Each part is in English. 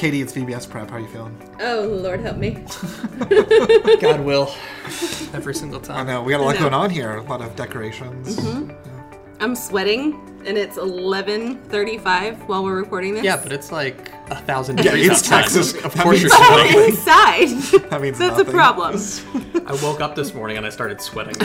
Katie, it's VBS prep. How are you feeling? Oh, Lord help me. God will. Every single I time. know. We got a lot going on here. A lot of decorations. Yeah. I'm sweating, and it's 11:35 while we're recording this. Yeah, but it's like 1,000 Yeah, degrees it's outside. Texas. Of That course you're means- But I'm sweating. inside. That means That's nothing. a problem. I woke up this morning and I started sweating.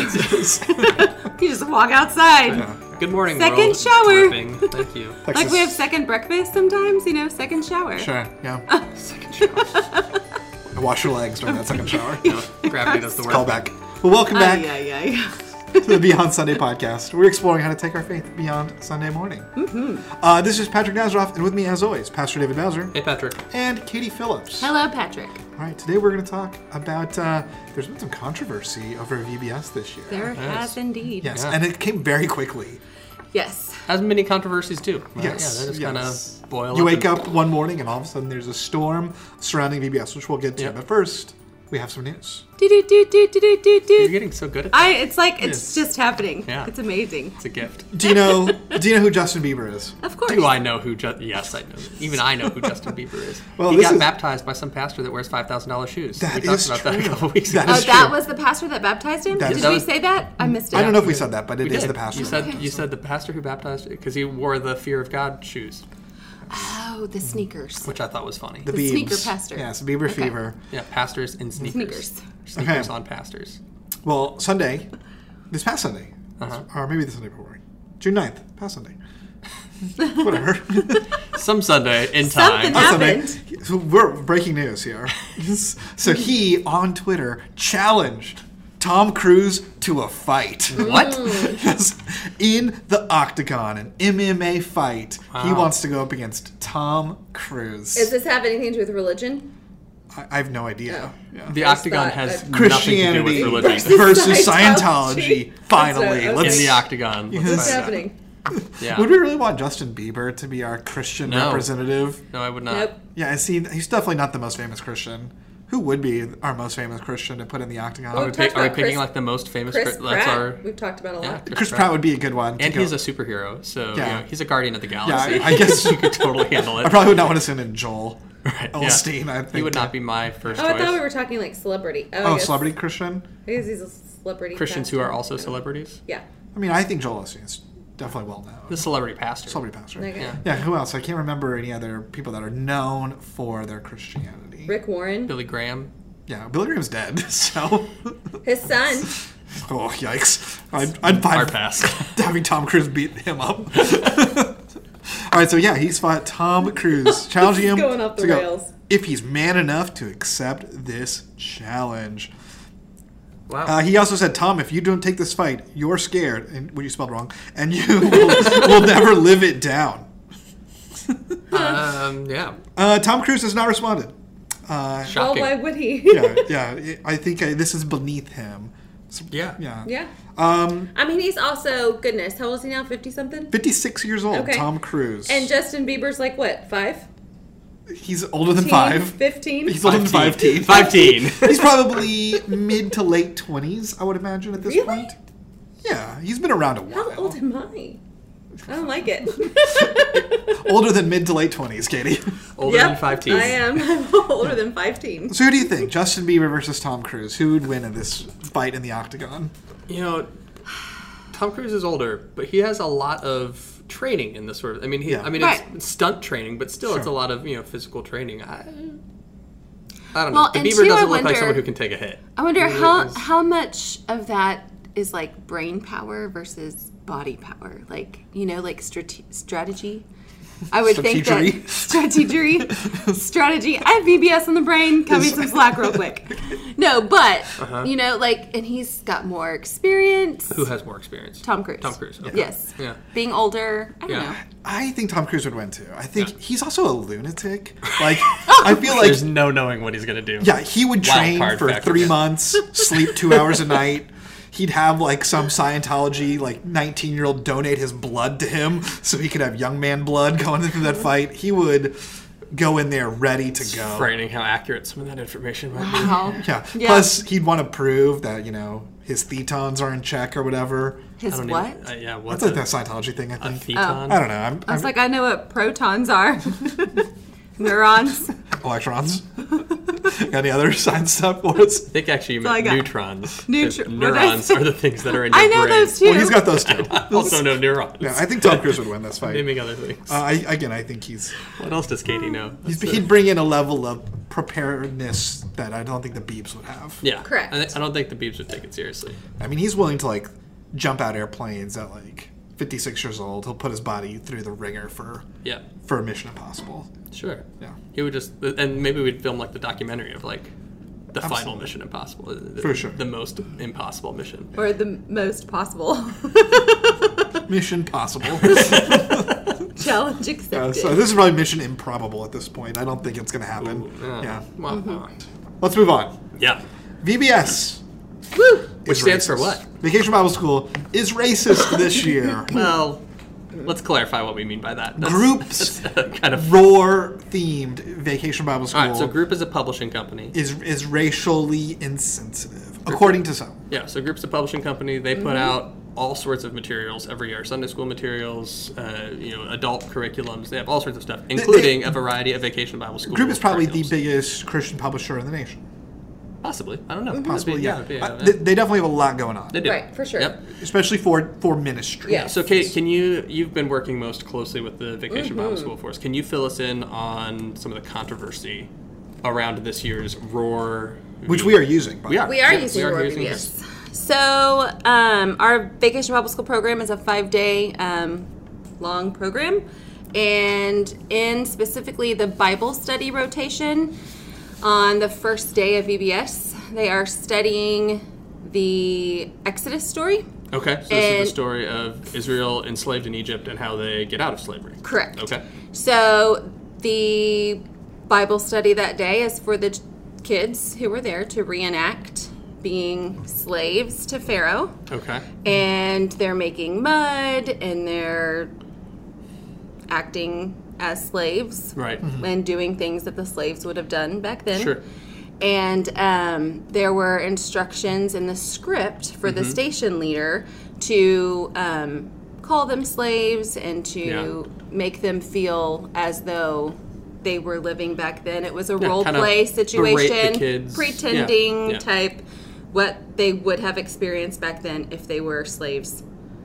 You just walk outside. Yeah. Good morning, Second world. shower. Dripping. Thank you. Like Texas- we have second breakfast sometimes, second shower. Sure. Yeah. Second shower. Wash your legs during that second shower. No, gravity does the work. Call back. Well, welcome back Ay. to the Beyond Sunday podcast. We're exploring how to take our faith beyond Sunday morning. Mm-hmm. This is Patrick Nazaroff, and with me, as always, Pastor David Bowser Hey, Patrick. and Katie Phillips. Hello, Patrick. All right, today we're going to talk about, there's been some controversy over VBS this year. There Yes. has indeed. Yes, Yeah. and it came very quickly. Yes. As many controversies do. Yes, Yeah, they just kind yes. of boil You up. wake up one morning and all of a sudden there's a storm surrounding VBS, which we'll get to. Yep. But first, we have some news. You're Do. getting so good at that. It's like it's just happening. Yeah. It's amazing. It's a gift. Do you know who Justin Bieber is? Of course. Do I know who? Yes, I know. Even I know who Justin Bieber is. Well, he this got is- baptized by some pastor that wears $5,000 shoes. That we talked is about that a true. couple weeks That ago. is Oh, that true. was the pastor that baptized him? That Did is- we say that? I missed it. I don't know if we said that, but it We is did. the pastor. You said the pastor who baptized because he wore the Fear of God shoes, Oh, the sneakers. which I thought was funny. the the sneaker Biebs. pastor. Yes, Bieber fever. Yeah, pastors in sneakers. Sneakers. Sneakers Okay. on pastors. Well, Sunday, this past Sunday, Uh-huh. or maybe the Sunday before, June 9th, past Sunday. Whatever. Some Sunday in Something time. happened. Sunday. So we're breaking news here. So he, on Twitter, challenged Tom Cruise to a fight. What? Yes. In the Octagon, an MMA fight. He Wow. wants to go up against Tom Cruise. Does this have anything to do with religion? I have no idea. Yeah. The First Octagon thought, has I've- nothing to do Christianity with religion. versus Scientology. Scientology. Finally. That's right, In okay. the Octagon. Let's What's find out. happening? Yeah. Would we really want Justin Bieber to be our Christian No. representative? No, I would not. Nope. Yeah, and see, he's definitely not the most famous Christian. Who would be our most famous Christian to put in the Octagon? Well, Are we, talked are we about picking Chris- like the most famous? Chris That's Pratt. our. We've talked about a Yeah, lot. Chris Pratt would be a good one. to And go. he's a superhero, so Yeah. he's a guardian of the galaxy. Yeah, I guess you could totally handle it. I probably would not want to send in Joel Right, yeah. Osteen. I think He would not be my first Oh, I choice. thought we were talking like celebrity. I Oh, guess- celebrity Christian. I guess he's a celebrity. Christians who pastor. are also celebrities. Yeah. I mean, I think Joel Osteen is definitely well known. The celebrity pastor. Celebrity pastor. Okay. Yeah. Yeah. Who else? I can't remember any other people that are known for their Christianity. Rick Warren. Billy Graham. Yeah, Billy Graham's dead. So. His son. Oh yikes! I'd find Hard pass. having Tom Cruise beat him up. All right, so yeah, he's fought Tom Cruise, challenging him going off the to go, rails. if he's man enough to accept this challenge. Wow. He also said, Tom, if you don't take this fight, you're scared, and what you spelled wrong, and you will never live it down. Yeah. Tom Cruise has not responded. Well, Shocking. why would he? Yeah. I think this is beneath him. Yeah. Yeah. Yeah. I mean, he's also, goodness, how old is he now? 50-something? 56 years old, Okay. Tom Cruise. And Justin Bieber's like, what, 5? He's older than 10, 5. 15? He's older than 15. 15. He's probably mid to late 20s, I would imagine, at this Really? point. Yeah, he's been around a while. How old am I? I don't like it. Older than mid to late 20s, Katie. Older Yep, than 15. I am. I'm older than 15. So who do you think? Justin Bieber versus Tom Cruise. Who would win in this fight in the Octagon? You know, Tom Cruise is older, but he has a lot of training in this sort of. I mean, Yeah. Right. it's stunt training, but still, it's a Sure. lot of physical training. I don't Well, know. The and Bieber two, I doesn't look like wonder- someone who can take a hit. I wonder He is- how much of that is like brain power versus body power. Like, like strategy. I would think that strategy. I have VBS on the brain. Cut me some slack real quick. No, but and he's got more experience. Who has more experience? Tom Cruise. Tom Cruise. Okay. Yes. Yeah. Being older. I don't Yeah. know. I think Tom Cruise would win too. I think Yeah. he's also a lunatic. Like, I feel like, There's no knowing what he's gonna do. yeah, he would Wild train card for factor. 3 months, sleep 2 hours a night. He'd have like some Scientology 19-year-old donate his blood to him so he could have young man blood going into that fight. He would go in there ready to go. Frightening how accurate some of that information might be. Wow. Yeah. Yeah. Plus, he'd want to prove that his thetons are in check or whatever. His I don't what? Even, yeah. What's That's like that Scientology thing, I a think. theton? I don't know. I was like, I know what protons are. Neurons. Electrons. Got any other science stuff for us? I think actually you all I meant got. neutrons. 'cause What did I neurons say? are the things that are in your I know brain. those too. Well, he's got those too. I also know neurons. Yeah, I think Tom Cruise would win this fight. Naming other things. I think What else does Katie know? he'd bring in a level of preparedness that I don't think the Beebs would have. Yeah. Correct. I don't think the Beebs would take it seriously. I mean, he's willing to like jump out airplanes at like 56 years old. He'll put his body through the ringer for Yeah. a Mission Impossible. Sure. Yeah. He would just, and maybe we'd film like the documentary of like the final Absolutely. Mission Impossible. For sure. The most impossible mission. Or the most possible. Mission Possible. Challenge accepted. So this is probably Mission Improbable at this point. I don't think it's going to happen. Yeah. Well, Let's move on. yeah. VBS. Woo! Which is stands for racist. what? Vacation Bible School is racist this year. Well, let's clarify what we mean by that. Groups that's kind of. roar themed Vacation Bible School All right, so Group is a publishing company. is racially insensitive, according to some. Yeah, so Group's a publishing company. They Mm-hmm. put out all sorts of materials every year: Sunday school materials, adult curriculums. They have all sorts of stuff, including a variety of Vacation Bible School. Group is probably the curriculums. biggest Christian publisher in the nation. Possibly, I don't know. Possibly, yeah. Yeah. They definitely have a lot going on, They do. Right, for sure. Yep. especially for ministry. Yeah. So, Kate, you've been working most closely with the Vacation Mm-hmm. Bible School for us. Can you fill us in on some of the controversy around this year's Roar? Which we are using. By We the are. We are Yeah, using we are Roar using VBS. So, our Vacation Bible School program is a 5-day long program. And in specifically the Bible study rotation, on the first day of VBS, they are studying the Exodus story. Okay, so this is And- the story of Israel enslaved in Egypt and how they get out of slavery. Correct. Okay. So the Bible study that day is for the kids who were there to reenact being slaves to Pharaoh. Okay. And they're making mud and they're acting as slaves Right. and doing things that the slaves would have done back then. Sure. And there were instructions in the script for the station leader to call them slaves and to make them feel as though they were living back then. It was a role kind of play berate situation, the kids. pretending Yeah. type what they would have experienced back then if they were slaves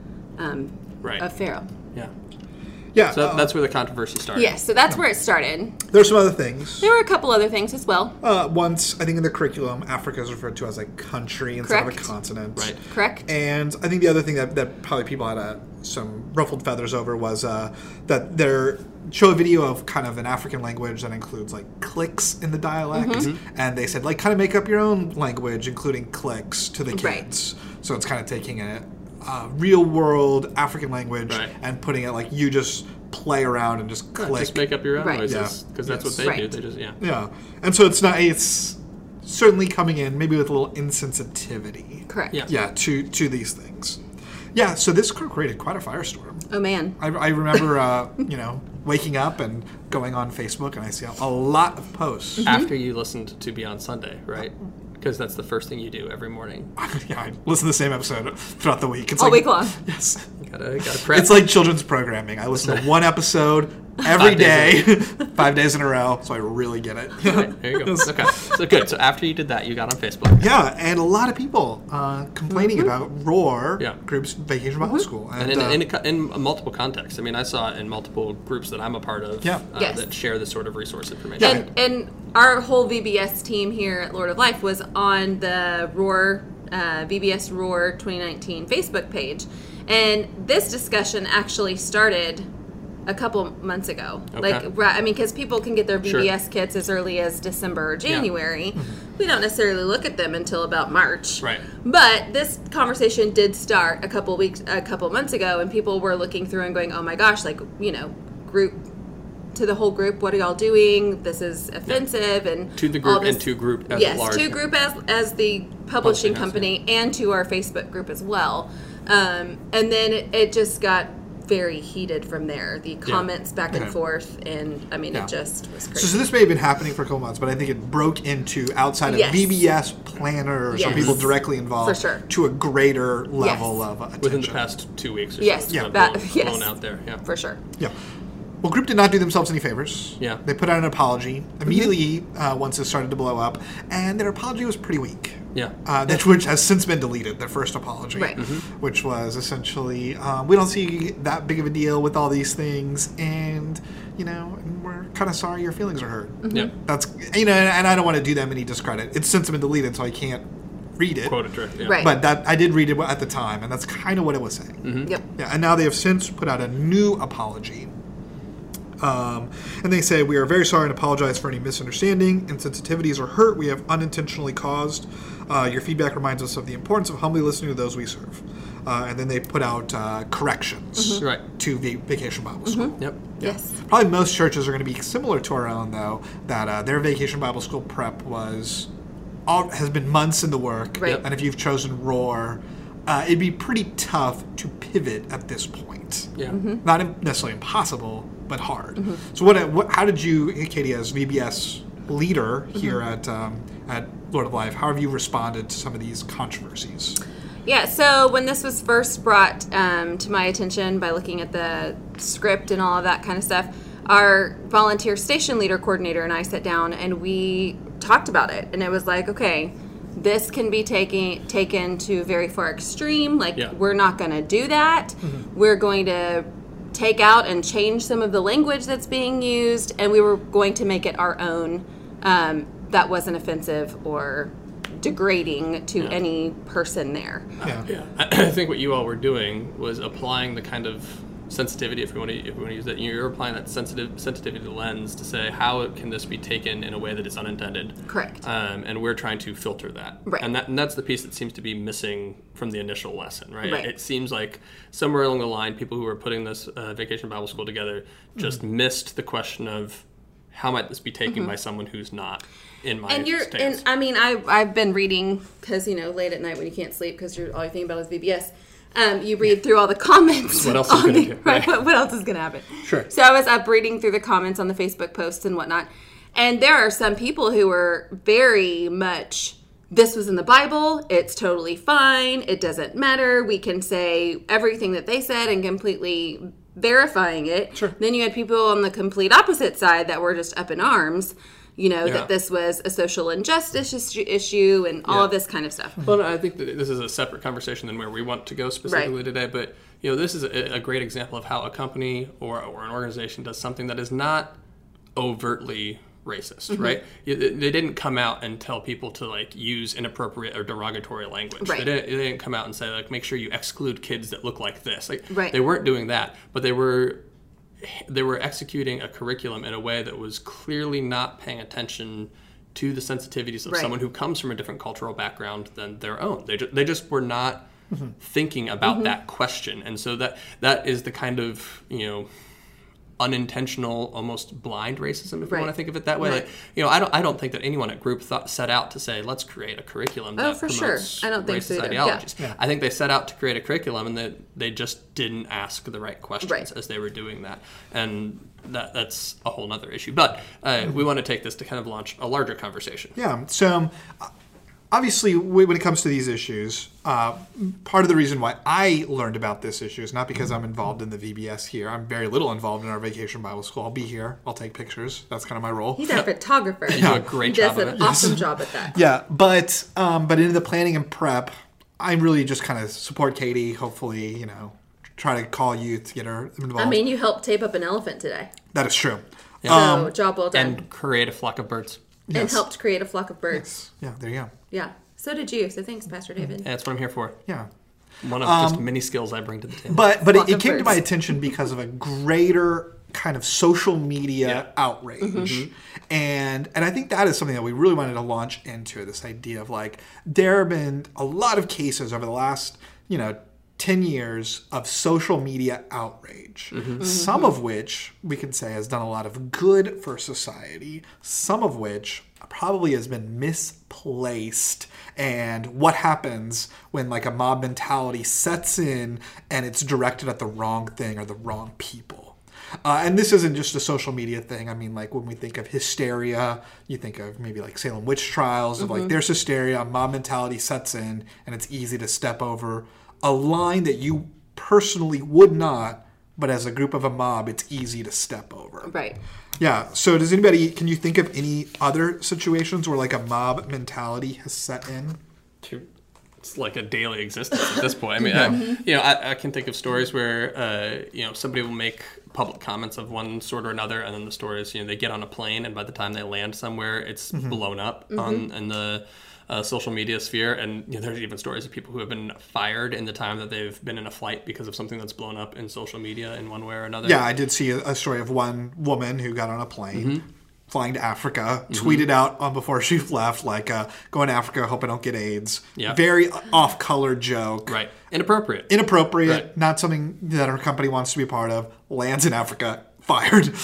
Right. of Pharaoh. Yeah. Yeah, So that's where the controversy started. Yes, so that's where it started. there's some other things. There were a couple other things as well. Once, I think in the curriculum, Africa is referred to as a country instead of a Correct. continent. Right. Correct? And I think the other thing that probably people had some ruffled feathers over was that they show a video of kind of an African language that includes like clicks in the dialect, and they said like kind of make up your own language, including clicks to the Right. kids. So it's kind of taking a real world African language Right. and putting it like you just play around and just click. Just make up your own Right. noises because that's what they Right. do. They just Yeah, and so it's certainly coming in maybe with a little insensitivity. Correct. Yeah. Yeah, to these things. Yeah, so this created quite a firestorm. Oh, man. I remember, waking up and going on Facebook, and I see a lot of posts. after you listened to Beyond Sunday, right? Because that's the first thing you do every morning. Yeah, I listen to the same episode throughout the week. It's All like, week long. Yes, You gotta prep. it's like children's programming. I listen to one episode every 5 day, days 5 days in a row, so I really get it. Right, there you go. Okay, so good. So after you did that, you got on Facebook. Yeah, and a lot of people complaining about Roar Yeah. Group's Vacation Bible School. And in multiple contexts. I mean, I saw it in multiple groups that I'm a part of Yeah. Yes. that share this sort of resource information. And our whole VBS team here at Lord of Life was on the Roar, VBS Roar 2019 Facebook page. And this discussion actually started a couple months ago. Okay. Because people can get their Sure. VBS kits as early as December or January. We don't necessarily look at them until about March. Right. But this conversation did start a couple months ago, and people were looking through and going, "Oh my gosh, group to the whole group, what are y'all doing? This is offensive." And To the all group this- and to group as yes, large. to group as the publishing company, and to our Facebook group as well. And then it just got very heated from there. The comments back and Okay. forth, and I mean, Yeah. it just was crazy. So this may have been happening for a couple months, but I think it broke into outside of Yes. VBS planners or Yes. people directly involved For sure. to a greater level Yes. of attention. Within the past 2 weeks or Yes, so. It's yeah, kind of yes. blown out there. Yeah. For sure. Yeah. Well, group did not do themselves any favors. Yeah. They put out an apology immediately once it started to blow up, and their apology was pretty weak. Yeah. Which has since been deleted, their first apology. Right. Which was essentially, we don't see that big of a deal with all these things, and, we're kind of sorry your feelings are hurt. Yeah. That's, and I don't want to do them any discredit. It's since been deleted, so I can't read it. Quote it directly. Yeah. Right. But that I did read it at the time, and that's kind of what it was saying. Yep. Yeah, and now they have since put out a new apology. And they say, we are very sorry and apologize for any misunderstanding, insensitivities, or hurt we have unintentionally caused. Your feedback reminds us of the importance of humbly listening to those we serve. And then they put out corrections Right. to Vacation Bible School. Yep. Yes. Probably most churches are going to be similar to our own, though, that their Vacation Bible School prep has been months in the work. Right. And if you've chosen Roar, it'd be pretty tough to pivot at this point. Yeah. Not necessarily impossible, but hard. So how did you, Katie, as VBS leader here at Lord of Life, how have you responded to some of these controversies? Yeah, so when this was first brought to my attention by looking at the script and all of that kind of stuff, our volunteer station leader coordinator and I sat down and we talked about it. And it was like, okay, this can be taken to very far extreme. Like, we're not going to do that. We're going to take out and change some of the language that's being used, and we were going to make it our own that wasn't offensive or degrading to any person there. Yeah. I think what you all were doing was applying the kind of sensitivity, if we want to use that. You're applying that sensitivity lens to say, how can this be taken in a way that is unintended? Correct. And we're trying to filter that. Right. And that's the piece that seems to be missing from the initial lesson, right? Right. It seems like somewhere along the line, people who were putting this Vacation Bible School together just missed the question of how might this be taken by someone who's not in my stance. And I mean, I've been reading because late at night when you can't sleep because all you're thinking about is VBS. You read through all the comments. What else is going to do? Right. What else is going to happen? Sure. So I was up reading through the comments on the Facebook posts and whatnot, and there are some people who were very much, this was in the Bible, it's totally fine, it doesn't matter, we can say everything that they said and completely verifying it. Sure. Then you had people on the complete opposite side that were just up in arms, that this was a social injustice issue and all of this kind of stuff. Well, I think that this is a separate conversation than where we want to go specifically today, but this is a great example of how a company or an organization does something that is not overtly racist, right? They didn't come out and tell people to use inappropriate or derogatory language. Right. They didn't come out and say make sure you exclude kids that look like this. Right. They weren't doing that, but they were executing a curriculum in a way that was clearly not paying attention to the sensitivities of someone who comes from a different cultural background than their own. They just were not thinking about that question, and so that is the kind of unintentional, almost blind racism, if you want to think of it that way. Right. I don't think that anyone at Group set out to say, let's create a curriculum that for promotes sure. I don't think racist so either. ideologies. Yeah. I think they set out to create a curriculum, and that they just didn't ask the right questions as they were doing that, and that's a whole other issue. But we want to take this to kind of launch a larger conversation. Yeah. So obviously, when it comes to these issues, part of the reason why I learned about this issue is not because I'm involved in the VBS here. I'm very little involved in our Vacation Bible School. I'll be here. I'll take pictures. That's kind of my role. He's our photographer. You do a great job He of does it. an awesome job at that. Yeah, but in the planning and prep, I really just kind of support Katie. Hopefully, try to call you to get her involved. I mean, you helped tape up an elephant today. That is true. So, job well done. And create a flock of birds. And helped create a flock of birds. Yeah, there you go. Yeah. So did you. So thanks, Pastor David. And that's what I'm here for. Yeah. One of just many skills I bring to the table. But Flock it of came to birds. my attention because of a greater kind of social media outrage. And I think that is something that we really wanted to launch into, this idea of there have been a lot of cases over the last, 10 years of social media outrage, some of which we can say has done a lot of good for society, some of which probably has been misplaced. And what happens when a mob mentality sets in and it's directed at the wrong thing or the wrong people. And this isn't just a social media thing. I mean, when we think of hysteria, you think of maybe Salem witch trials, of there's hysteria, mob mentality sets in, and it's easy to step over a line that you personally would not but as a group of a mob, it's easy to step over. Right. Yeah. So can you think of any other situations where like a mob mentality has set in? It's like a daily existence at this point. I mean, I can think of stories where, somebody will make public comments of one sort or another, and then the story is, they get on a plane, and by the time they land somewhere, it's blown up in the social media sphere. And there's even stories of people who have been fired in the time that they've been in a flight because of something that's blown up in social media in one way or another. Yeah, I did see a story of one woman who got on a plane. Flying to Africa, tweeted out before she left, like, going to Africa, hope I don't get AIDS. Yeah. Very off-color joke. Right. Inappropriate. Right. Not something that her company wants to be part of. Lands in Africa, fired,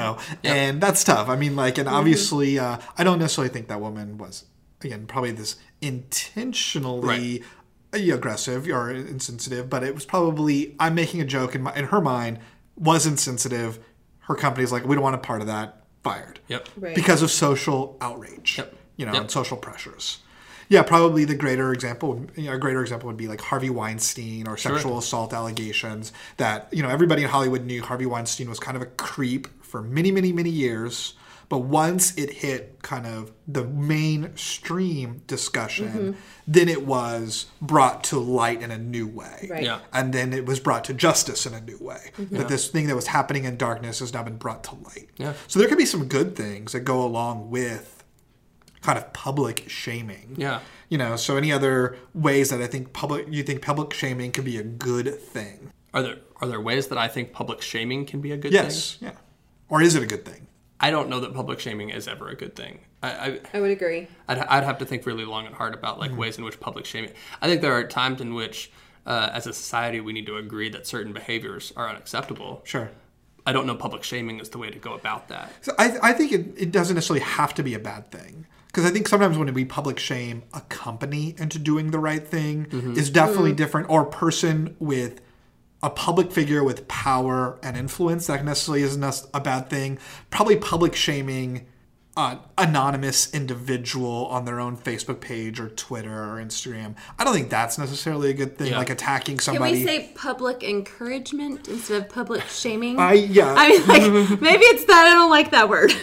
And that's tough. I mean, like, and obviously, I don't necessarily think that woman was, again, probably this intentionally aggressive or insensitive, but it was probably, I'm making a joke in her mind, was insensitive. Her company's like, we don't want a part of that. Fired. Yep. Right. Because of social outrage. Yep. And social pressures. Yeah, probably a greater example would be like Harvey Weinstein or sexual assault allegations that, everybody in Hollywood knew Harvey Weinstein was kind of a creep for many, many, many years. But once it hit kind of the mainstream discussion, then it was brought to light in a new way. Right. Yeah. And then it was brought to justice in a new way. That this thing that was happening in darkness has now been brought to light. Yeah. So there could be some good things that go along with kind of public shaming. Yeah. So any other ways that you think public shaming could be a good thing? Are there ways that I think public shaming can be a good thing? Yes. Yeah. Or is it a good thing? I don't know that public shaming is ever a good thing. I would agree. I'd have to think really long and hard about ways in which public shaming. I think there are times in which, as a society, we need to agree that certain behaviors are unacceptable. Sure. I don't know public shaming is the way to go about that. So I think it doesn't necessarily have to be a bad thing. Because I think sometimes when we public shame a company into doing the right thing is definitely different, or a person with a public figure with power and influence, that necessarily isn't a bad thing. Probably public shaming an anonymous individual on their own Facebook page or Twitter or Instagram, I don't think that's necessarily a good thing, like attacking somebody. Can we say public encouragement instead of public shaming? I mean, maybe it's that I don't like that word.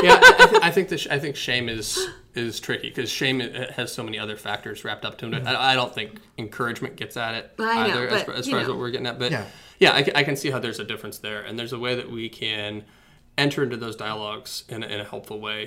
I think shame is tricky because shame has so many other factors wrapped up to it. I don't think encouragement gets at it either, as far as what we're getting at. But I can see how there's a difference there, and there's a way that we can enter into those dialogues in a helpful way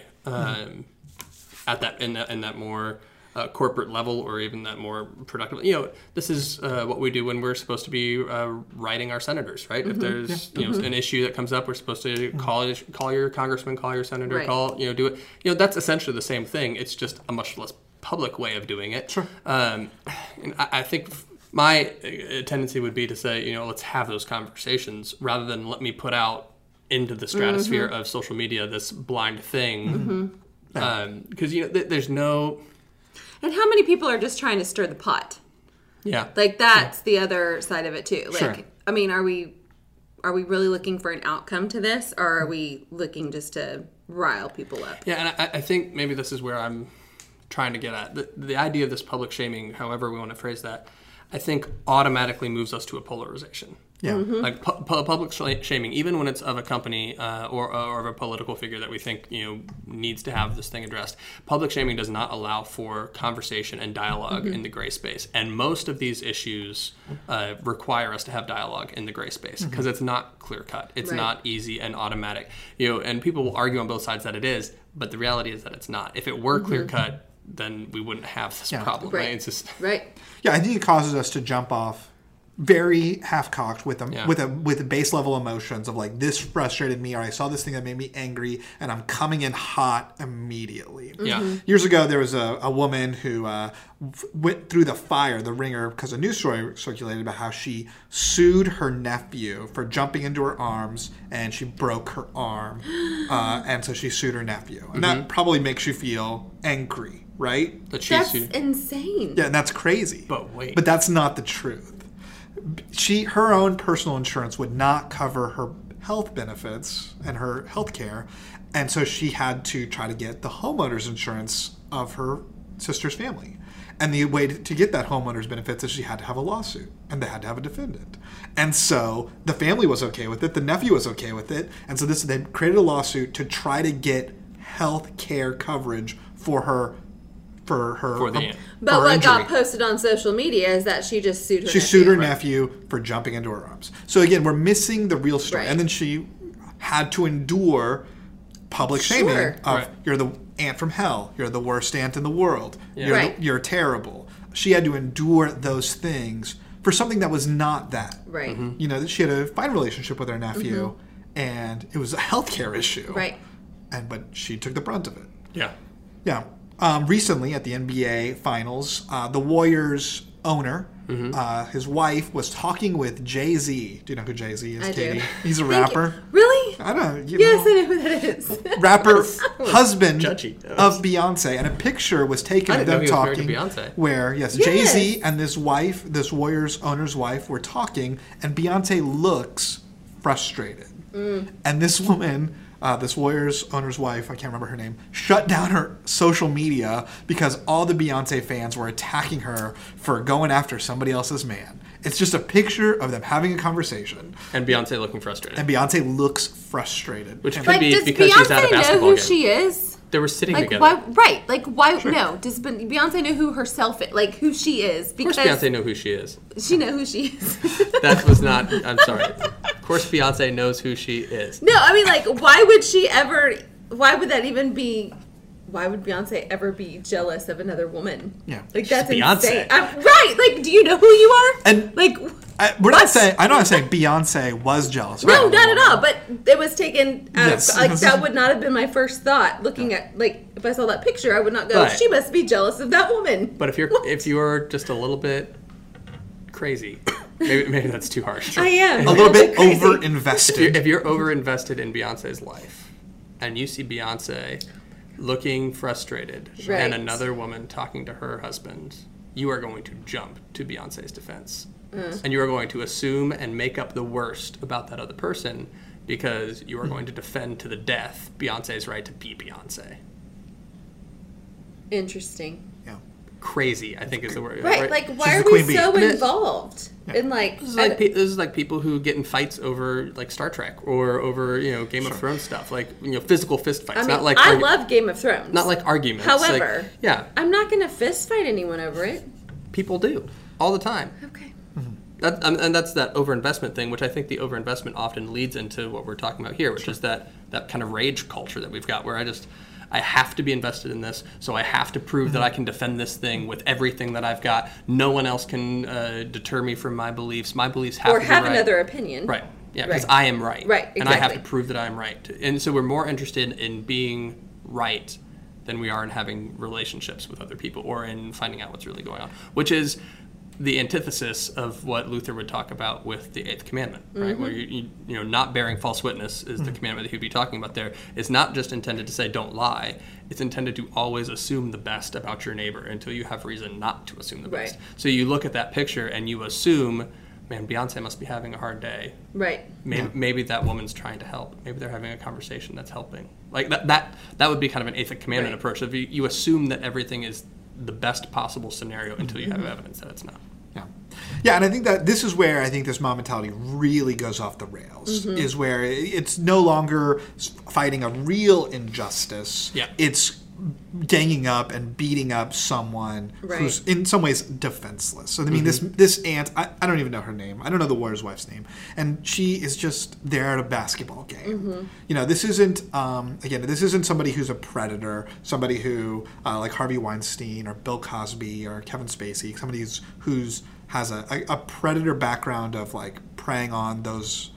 at that in that more corporate level, or even that more productive. This is what we do when we're supposed to be writing our senators, right? If there's an issue that comes up, we're supposed to call your congressman, call your senator, right. Do it. That's essentially the same thing. It's just a much less public way of doing it. Sure. And I think my tendency would be to say, let's have those conversations rather than let me put out into the stratosphere of social media this blind thing. Because there's no. And how many people are just trying to stir the pot? Yeah. Like that's the other side of it too. Like, sure. I mean, are we really looking for an outcome to this, or are we looking just to rile people up? Yeah, and I think maybe this is where I'm trying to get at. The idea of this public shaming, however we want to phrase that, I think automatically moves us to a polarization. Yeah. Like public shaming, even when it's of a company or of a political figure that we think needs to have this thing addressed. Public shaming does not allow for conversation and dialogue in the gray space, and most of these issues require us to have dialogue in the gray space because it's not clear cut, it's not easy and automatic. And people will argue on both sides that it is, but the reality is that it's not. If it were clear cut, then we wouldn't have this problem. Right. It's just Yeah, I think it causes us to jump off very half-cocked with base level emotions of like, this frustrated me, or I saw this thing that made me angry, and I'm coming in hot immediately. Yeah. Years ago, there was a woman who went through the ringer, because a news story circulated about how she sued her nephew for jumping into her arms, and she broke her arm, and so she sued her nephew. And that probably makes you feel angry, right? That's insane. Yeah, and that's crazy. But wait. But that's not the truth. Her own personal insurance would not cover her health benefits and her health care, and so she had to try to get the homeowner's insurance of her sister's family. And the way to get that homeowner's benefits is she had to have a lawsuit, and they had to have a defendant. And so the family was okay with it, the nephew was okay with it, and so they created a lawsuit to try to get health care coverage for her. For the aunt. But what got posted on social media is that she just sued her nephew. She sued her nephew for jumping into her arms. So again, we're missing the real story. Right. And then she had to endure public shaming of, you're the aunt from hell, you're the worst aunt in the world, you're terrible. She had to endure those things for something that was not that. Right. Mm-hmm. You know, she had a fine relationship with her nephew, and it was a healthcare issue. Right. But she took the brunt of it. Yeah. Yeah. Recently, at the NBA Finals, the Warriors owner, his wife, was talking with Jay-Z. Do you know who Jay-Z is, I Katie? do. He's a rapper. Really? I don't know. Yes, I know who that is. Rapper, husband judgy. of Beyonce. And a picture was taken I of didn't them know he was talking. married to Beyonce. Where, Jay-Z and this Warriors owner's wife were talking, and Beyonce looks frustrated. And this woman... this Warriors owner's wife, I can't remember her name, shut down her social media because all the Beyonce fans were attacking her for going after somebody else's man. It's just a picture of them having a conversation. And Beyonce looking frustrated. And Beyonce looks frustrated. Which could Like, be does because she's at a Beyonce know basketball who game. she is? They were sitting Like, together. why? Right. Like, why? No. Does Beyonce know who herself is? Like, who she is? Because Of course Beyonce knows who she is. she know who she is. That was not... I'm sorry. Of course Beyonce knows who she is. No, I mean, like, why would she ever... Why would that even be... Why would Beyonce ever be jealous of another woman? Yeah. Like, that's She's Beyonce. insane. Right. Like, do you know who you are? And- like... We're not saying... I'm not saying Beyonce was jealous. of No, another not at woman. all. But it was taken out Yes. of... Like, that would not have been my first thought. Looking at... Like, if I saw that picture, I would not go, But- she must be jealous of that woman. But if you're just a little bit crazy, maybe that's too harsh. I am. A little bit crazy. over-invested. If you're over-invested in Beyonce's life, and you see Beyonce looking frustrated, Right. and another woman talking to her husband, you are going to jump to Beyonce's defense. And you are going to assume and make up the worst about that other person because you are going to defend to the death Beyonce's right to be Beyonce. Interesting. Yeah. Crazy, I think is the word. Right, like, why She's are the we queen bee. so I mean, involved in, like... This is like people who get in fights over like Star Trek or over Game of Thrones stuff, like physical fist fights. I mean, not like I love Game of Thrones. not like arguments. However, like, yeah, I'm not going to fist fight anyone over it. people do all the time. Okay. And that's that overinvestment thing, which I think the overinvestment often leads into what we're talking about here, which is that kind of rage culture that we've got, where I have to be invested in this, so I have to prove that I can defend this thing with everything that I've got. No one else can deter me from my beliefs. My beliefs have Or to be have right. another opinion. Right. Yeah, because Right. I am right. Right, And I have to exactly. prove that I'm right. And so we're more interested in being right than we are in having relationships with other people or in finding out what's really going on, which is the antithesis of what Luther would talk about with the Eighth Commandment, right? Where you not bearing false witness is the commandment that he'd be talking about there. It's not just intended to say don't lie. It's intended to always assume the best about your neighbor until you have reason not to assume the best. Right. So you look at that picture and you assume, man, Beyonce must be having a hard day. Right. Maybe that woman's trying to help. Maybe they're having a conversation that's helping. Like that would be kind of an Eighth Commandment Right. approach. If you assume that everything is the best possible scenario until you have evidence that it's not. Yeah, and I think that this is where I think this mom mentality really goes off the rails, is where it's no longer fighting a real injustice. Yeah. It's ganging up and beating up someone Right. who's in some ways defenseless. So I mean, this aunt, I don't even know her name. I don't know the Warriors' wife's name, and she is just there at a basketball game. This isn't this isn't somebody who's a predator, somebody who like Harvey Weinstein or Bill Cosby or Kevin Spacey, somebody who's has a predator background of like preying on those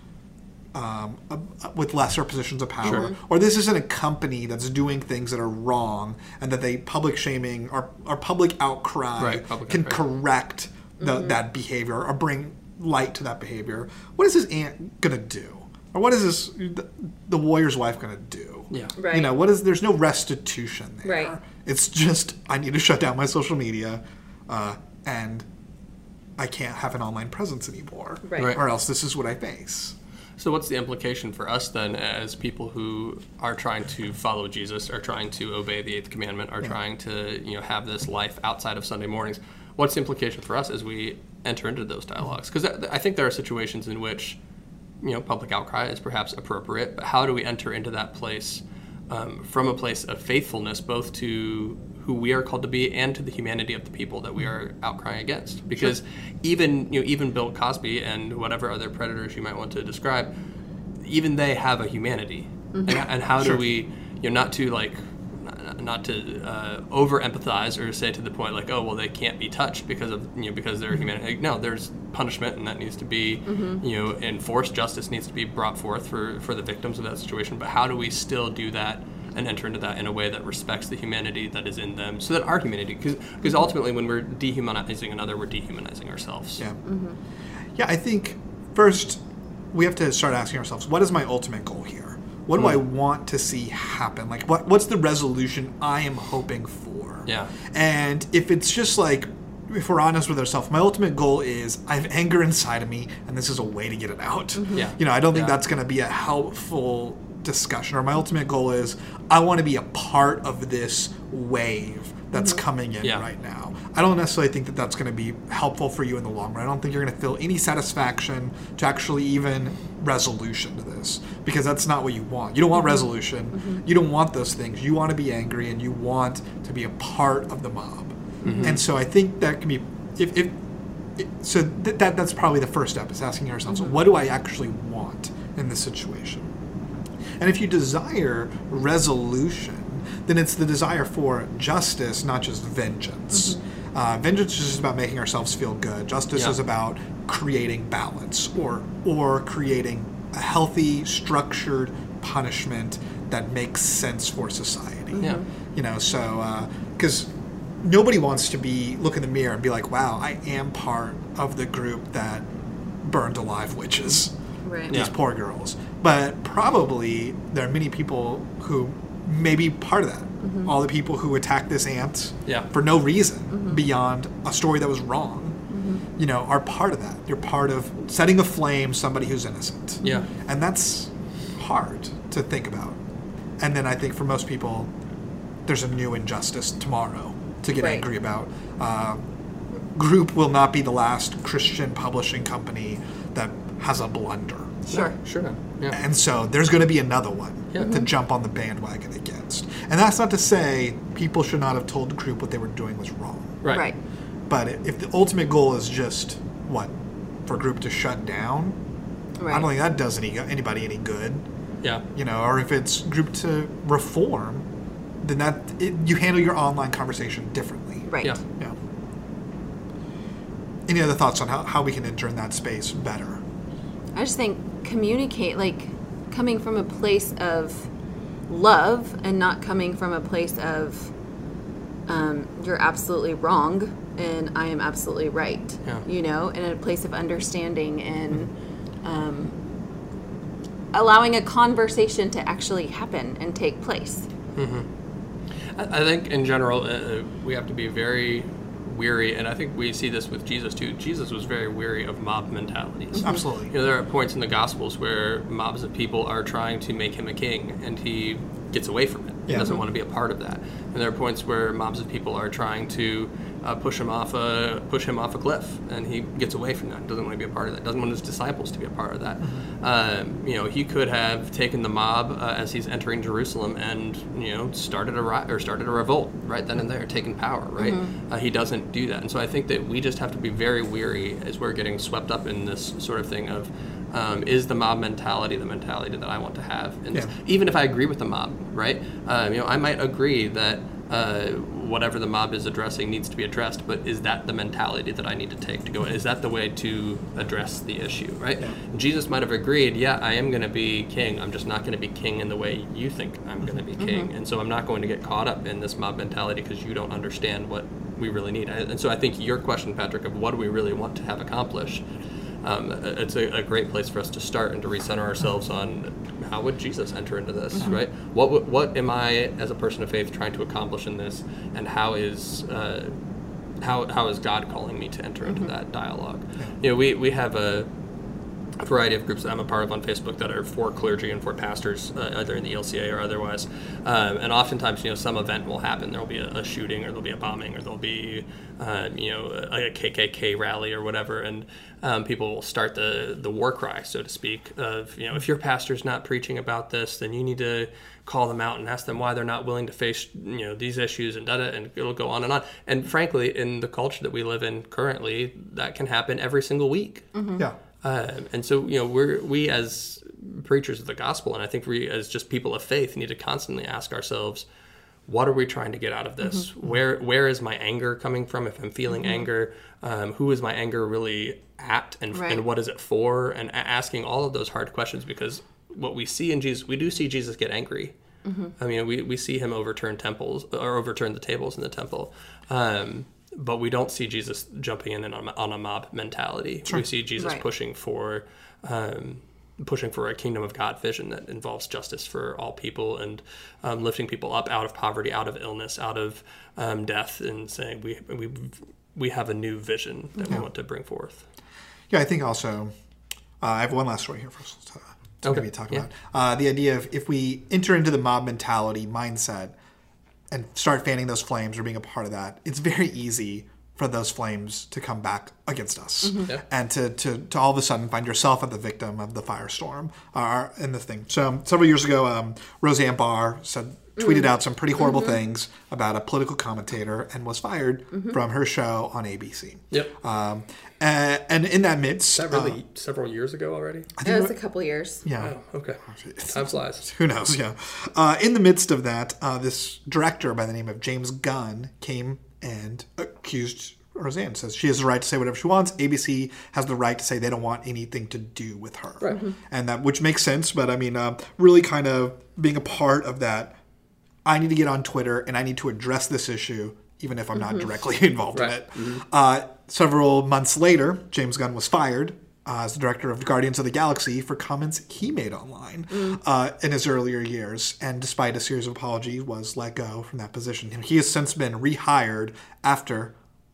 with lesser positions of power. Sure. Or this isn't a company that's doing things that are wrong and that they public shaming or public outcry Right, public can outcry. correct that behavior or bring light to that behavior. What is this aunt gonna do? Or what is the Warrior's wife gonna do? Yeah. Right. There's no restitution there. Right. It's just, I need to shut down my social media and I can't have an online presence anymore. Right. Right. Or else this is what I face. So what's the implication for us then as people who are trying to follow Jesus, are trying to obey the 8th commandment, are trying to have this life outside of Sunday mornings? What's the implication for us as we enter into those dialogues? Because I think there are situations in which public outcry is perhaps appropriate, but how do we enter into that place from a place of faithfulness, both to who we are called to be and to the humanity of the people that we are outcrying against? Because even Bill Cosby and whatever other predators you might want to describe, even they have a humanity. And how do we, not to over empathize or say to the point like, oh well, they can't be touched because of because they're humanity. No, there's punishment, and that needs to be enforced. Justice needs to be brought forth for the victims of that situation. But how do we still do that and enter into that in a way that respects the humanity that is in them, so that our humanity, because ultimately when we're dehumanizing another, we're dehumanizing ourselves. Yeah, I think first we have to start asking ourselves, what is my ultimate goal here? What do I want to see happen? Like, what's the resolution I am hoping for? Yeah. And if it's just like, if we're honest with ourselves, my ultimate goal is I have anger inside of me, and this is a way to get it out. Yeah. I don't think that's going to be a helpful discussion. Or my ultimate goal is I want to be a part of this wave that's coming in right now. I don't necessarily think that that's going to be helpful for you in the long run. I don't think you're going to feel any satisfaction to actually even resolution to this, because that's not what you want. You don't want resolution. You don't want those things. You want to be angry, and you want to be a part of the mob. And so I think that can be, that's probably the first step, is asking yourselves, what do I actually want in this situation? And if you desire resolution, then it's the desire for justice, not just vengeance. Vengeance is just about making ourselves feel good. Justice is about creating balance or creating a healthy, structured punishment that makes sense for society. So because nobody wants to look in the mirror and be like, wow, I am part of the group that burned alive witches. Right. These poor girls. But probably there are many people who may be part of that. All the people who attacked this aunt for no reason beyond a story that was wrong, are part of that. You're part of setting aflame somebody who's innocent. Yeah. And that's hard to think about. And then I think for most people, there's a new injustice tomorrow to get angry about. Group will not be the last Christian publishing company that has a blunder. Sure. Yeah. And so there's going to be another one to jump on the bandwagon against. And that's not to say people should not have told the group what they were doing was wrong. Right. But if the ultimate goal is just, for group to shut down, I don't think that does anybody any good. Yeah. Or if it's group to reform, then you handle your online conversation differently. Right. Yeah. Any other thoughts on how we can enter in that space better? I just think communicate, coming from a place of love and not coming from a place of you're absolutely wrong and I am absolutely right. Yeah. In a place of understanding and allowing a conversation to actually happen and take place. I think in general we have to be very weary, and I think we see this with Jesus too. Jesus was very weary of mob mentalities. Absolutely. There are points in the Gospels where mobs of people are trying to make him a king, and he gets away from it. He doesn't want to be a part of that. And there are points where mobs of people are trying to push him off a cliff, and he gets away from that. Doesn't want to be a part of that. Doesn't want his disciples to be a part of that. He could have taken the mob as he's entering Jerusalem and started a revolt right then and there, taken power. Right. He doesn't do that, and so I think that we just have to be very weary as we're getting swept up in this sort of thing of. Is the mob mentality the mentality that I want to have? And even if I agree with the mob, right? I might agree that whatever the mob is addressing needs to be addressed, but is that the mentality that I need to take to go in? Is that the way to address the issue, right? Yeah. Jesus might have agreed, I am going to be king. I'm just not going to be king in the way you think I'm going to be king. And so I'm not going to get caught up in this mob mentality because you don't understand what we really need. And so I think your question, Patrick, of what do we really want to have accomplished, it's a great place for us to start and to recenter ourselves on how would Jesus enter into this, right? What am I as a person of faith trying to accomplish in this, and how is God calling me to enter into that dialogue? We have a variety of groups that I'm a part of on Facebook that are for clergy and for pastors, either in the ELCA or otherwise. And oftentimes, some event will happen. There will be a shooting, or there'll be a bombing, or there'll be, a KKK rally or whatever, and people will start the war cry, so to speak, of, if your pastor's not preaching about this, then you need to call them out and ask them why they're not willing to face, these issues, and and it'll go on and on. And frankly, in the culture that we live in currently, that can happen every single week. Mm-hmm. Yeah. And so, we as preachers of the gospel, and I think we as just people of faith, need to constantly ask ourselves, what are we trying to get out of this? Mm-hmm. Where is my anger coming from? If I'm feeling anger, who is my anger really at, and what is it for? And asking all of those hard questions, because what we see in Jesus, we do see Jesus get angry. Mm-hmm. I mean, we see him overturn the tables in the temple. But we don't see Jesus jumping in on a mob mentality. Sure. We see Jesus pushing for a kingdom of God vision that involves justice for all people, and lifting people up out of poverty, out of illness, out of death, and saying we have a new vision that we want to bring forth. Yeah, I think also I have one last story here for us to maybe talk about. The idea of if we enter into the mob mentality mindset and start fanning those flames or being a part of that, it's very easy for those flames to come back against us. Mm-hmm. Yeah. And to all of a sudden find yourself as the victim of the firestorm in the thing. So several years ago, Roseanne Barr tweeted out some pretty horrible things about a political commentator and was fired from her show on ABC. Yep. And in that midst... Is that really several years ago already? I think it was a couple years. Yeah. Oh, okay. Time flies. Who knows, yeah. In the midst of that, this director by the name of James Gunn came and accused Roseanne. Says she has the right to say whatever she wants. ABC has the right to say they don't want anything to do with her. Right. Mm-hmm. And that, which makes sense, but I mean, really kind of being a part of that, I need to get on Twitter and I need to address this issue, even if I'm not directly involved in it. Mm-hmm. Several months later, James Gunn was fired as the director of Guardians of the Galaxy for comments he made online in his earlier years. And despite a series of apologies, was let go from that position. And he has since been rehired after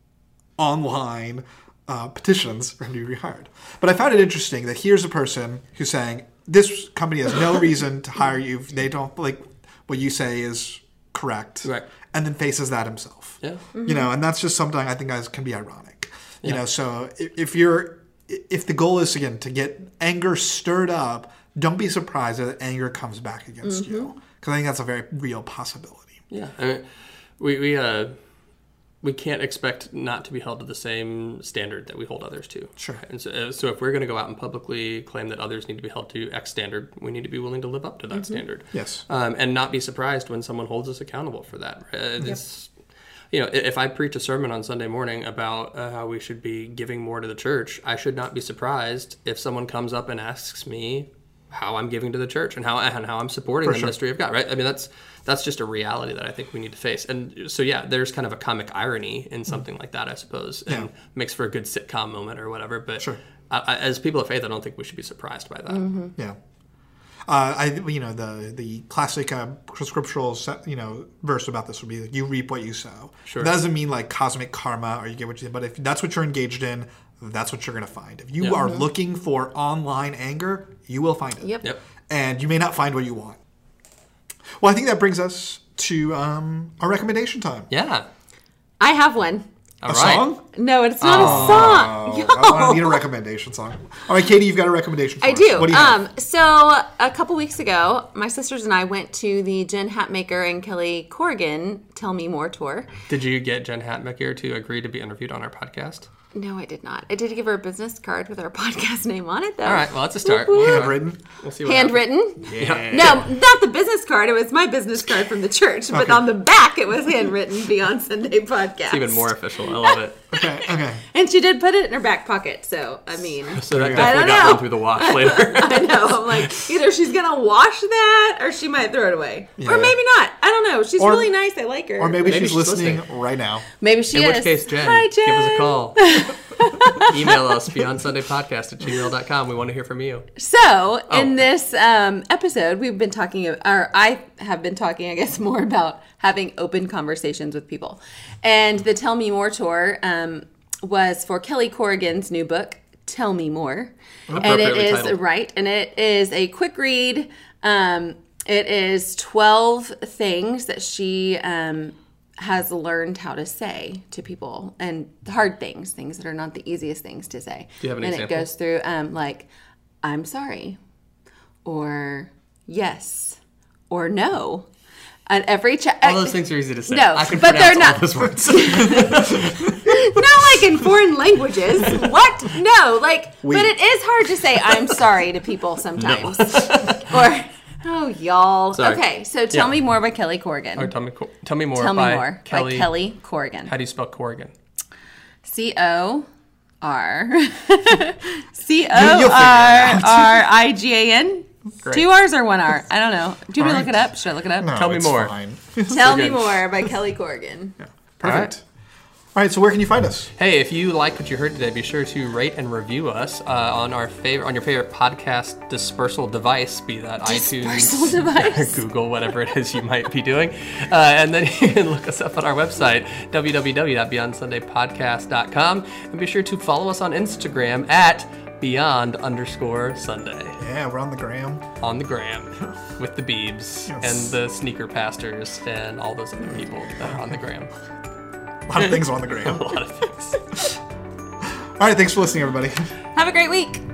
online petitions for him to be rehired. But I found it interesting that here's a person who's saying, this company has no reason to hire you. They don't like what you say is correct. Right. And then faces that himself. Yeah. Mm-hmm. And that's just something I think can be ironic. So if the goal is, again, to get anger stirred up, don't be surprised that anger comes back against you. Because I think that's a very real possibility. Yeah. I mean, we can't expect not to be held to the same standard that we hold others to. Sure. And so if we're going to go out and publicly claim that others need to be held to X standard, we need to be willing to live up to that standard. Yes. And not be surprised when someone holds us accountable for that. If I preach a sermon on Sunday morning about how we should be giving more to the church, I should not be surprised if someone comes up and asks me how I'm giving to the church and how I'm supporting the ministry of God, right? I mean, that's just a reality that I think we need to face. And so, there's kind of a comic irony in something like that, I suppose, and makes for a good sitcom moment or whatever. But as people of faith, I don't think we should be surprised by that. Mm-hmm. Yeah. The classic scriptural verse about this would be like, you reap what you sow. Sure. That doesn't mean like cosmic karma or you get what you, but if that's what you're engaged in, that's what you're going to find. If you are looking for online anger, you will find it. Yep. And you may not find what you want. Well, I think that brings us to our recommendation time. Yeah. I have one. All right. Song? No, it's not a song. Yo. I need a recommendation song. All right, Katie, you've got a recommendation for us. I do. What do you have? So a couple weeks ago, my sisters and I went to the Jen Hatmaker and Kelly Corrigan Tell Me More tour. Did you get Jen Hatmaker to agree to be interviewed on our podcast? No, I did not. I did give her a business card with our podcast name on it, though. All right, well, that's a start. Handwritten. We'll see what handwritten? Yeah. No, not the business card. It was my business card from the church. But on the back, it was handwritten, Beyond Sunday Podcast. It's even more official. I love it. Okay. And she did put it in her back pocket. So, I mean, so that definitely got run through the wash later. I know. I'm like, either she's going to wash that or she might throw it away. Yeah. Or maybe not. I don't know. She's really nice. I like her. Or maybe she's listening right now. Maybe she is. In which case, Jen, Hi, Jen. give us a call. Email us, beyondsundaypodcast@gmail.com. We want to hear from you. So, in this episode, we've been talking, or I have been talking, I guess, more about having open conversations with people. And the Tell Me More tour was for Kelly Corrigan's new book, Tell Me More. And it Appropriately is, titled. right, and it is a quick read. It is 12 things that she has learned how to say to people, and hard things that are not the easiest things to say. Do you have an and example? it goes through like, I'm sorry, or yes, or no. And every All those things are easy to say. No, I can but pronounce they're not. all those words. Not like in foreign languages. What? No, like, but it is hard to say I'm sorry to people sometimes. Or, oh, y'all. Sorry. Okay, so Tell Yeah. Me More by Kelly Corrigan. Or tell me more. Tell Me by More Kelly. by Kelly Corrigan. How do you spell Corrigan? C-O-R. C-O-R-R-I-G-A-N. Great. 2 R's or 1 R? I don't know. Do you want me to look it Alright. up? Should I look it up? No, Tell me it's more. fine. Tell Me good. More by Kelly Corrigan. Perfect. All right, so where can you find us? Hey, if you like what you heard today, be sure to rate and review us on your favorite podcast dispersal device, be that Dispersal iTunes, device. Google, whatever it is you might be doing. And then you can look us up on our website, www.beyondsundaypodcast.com, and be sure to follow us on Instagram at beyond_Sunday Yeah, we're on the gram. on the gram with the Beebs and the sneaker pastors and all those other people that are on the gram. A lot of things are on the gram. A lot of things. All right, thanks for listening, everybody. Have a great week.